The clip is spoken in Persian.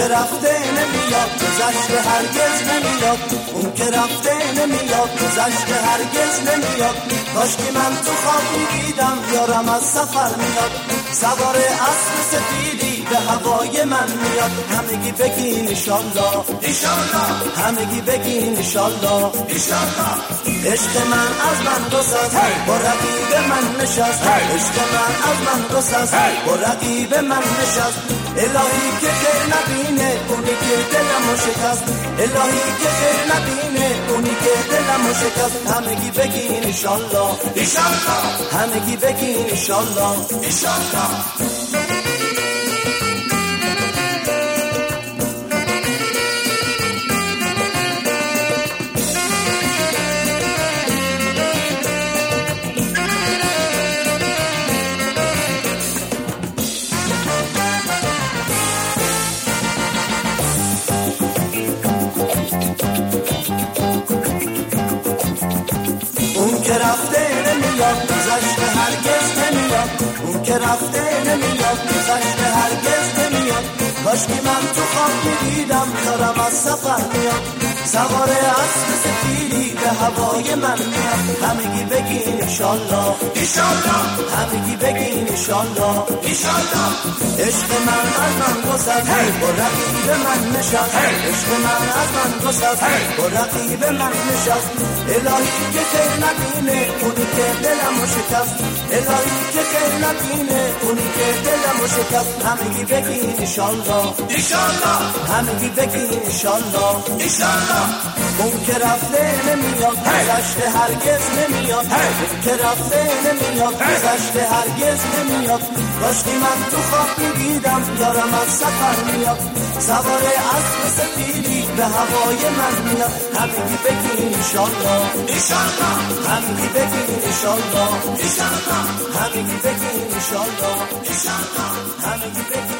که رفته نمیاد گذشته هرگز نمیاد، اون که رفته نمیاد گذشته هرگز نمیاد. کاش که من تو خواب میدیدم یارم از سفر میاد، سوار اسب سفیدی به هوای من میاد. همگی بگین انشالله انشالله، همگی بگین انشالله انشالله. عشق من از من گسست با رقیب من نشست، عشق من از من گسست با رقیب من نشست. الهی که خیر نبینه اونی که دلمو شکست، الهی که خیر نبینه اونی که دلمو شکست. همگی بگین انشالله انشالله، همگی بگین انشالله انشالله. اون که رفته نمیاد گذشته هرگز نمیاد، اون که رفته نمیاد گذشته هرگز نمیاد. کاش که من تو خواب میدیدم دارم از سفر میاد، سوار اسب سفیدی به هوای من میاد. همگی بگین انشالله انشالله، همگی بگین انشالله انشالله. عشق من از من گسست با رقیب من نشست، عشق من از من گسست با رقیب من نشست. الهی که خیر نبینه اونی که دلمو شکست، الهی که خیر نبینه اونی که دلمو شکست. همگی بگین انشالله انشالله، همگی بگین انشالله انشالله. اون که رفته نمیاد گذشته هرگز نمیاد، اون که رفته نمیاد گذشته هرگز نمیاد. کاش که من تو خواب میدیدم یارم از سفر میاد، سوار اسب سفیدی به هوای من میاد. همگی بگین انشالله انشالله، همگی بگین انشالله انشالله، همگی بگین انشالله انشالله، همگی بگین